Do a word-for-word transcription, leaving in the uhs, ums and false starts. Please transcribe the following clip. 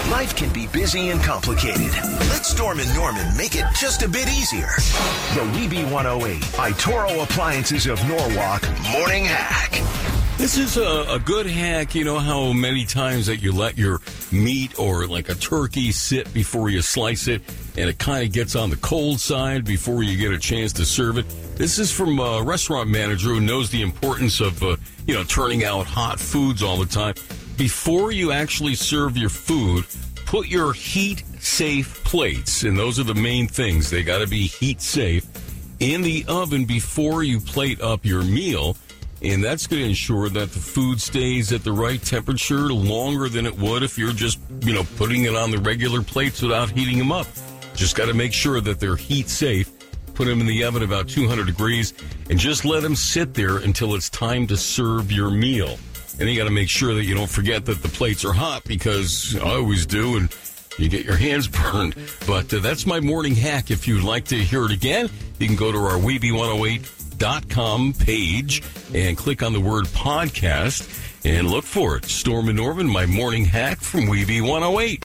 Life can be busy and complicated. Let Storm and Norman make it just a bit easier. The Weeby one oh eight by Toro Appliances of Norwalk Morning Hack. This is a, a good hack. You know how many times that you let your meat or like a turkey sit before you slice it, and it kind of gets on the cold side before you get a chance to serve it? This is from a restaurant manager who knows the importance of, uh, you know, turning out hot foods all the time. Before you actually serve your food, put your heat-safe plates, and those are the main things. They got to be heat-safe, in the oven before you plate up your meal. And that's going to ensure that the food stays at the right temperature longer than it would if you're just, you know, putting it on the regular plates without heating them up. Just got to make sure that they're heat safe. Put them in the oven about two hundred degrees and just let them sit there until it's time to serve your meal. And you got to make sure that you don't forget that the plates are hot, because I always do, and you get your hands burned. But uh, that's my morning hack. If you'd like to hear it again, you can go to our Weeby one oh eight dot com page and click on the word podcast and look for it. Storm and Norman, my morning hack from Weeby one oh eight.